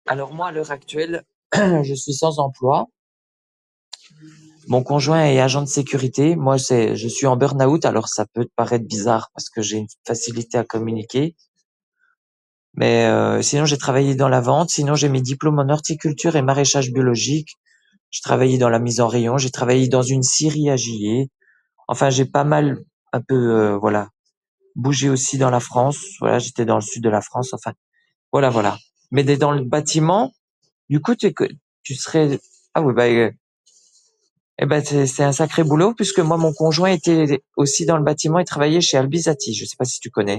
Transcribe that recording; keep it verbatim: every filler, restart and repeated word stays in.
Alors moi, à l'heure actuelle, je suis sans emploi. Mon conjoint est agent de sécurité. Moi, c'est, je suis en burn-out. Alors ça peut te paraître bizarre parce que j'ai une facilité à communiquer. Mais euh, sinon, j'ai travaillé dans la vente. Sinon, j'ai mes diplômes en horticulture et maraîchage biologique. J'ai travaillé dans la mise en rayon. J'ai travaillé dans une scierie à Gilliers. Enfin, j'ai pas mal, un peu, euh, voilà, bougé aussi dans la France. Voilà, j'étais dans le sud de la France. Enfin, voilà, voilà. Mais dès dans le bâtiment, du coup, tu, es que- tu serais... Ah oui, bah, euh, eh ben, c'est c'est un sacré boulot puisque moi, mon conjoint était aussi dans le bâtiment et travaillait chez Albizati. Je sais pas si tu connais.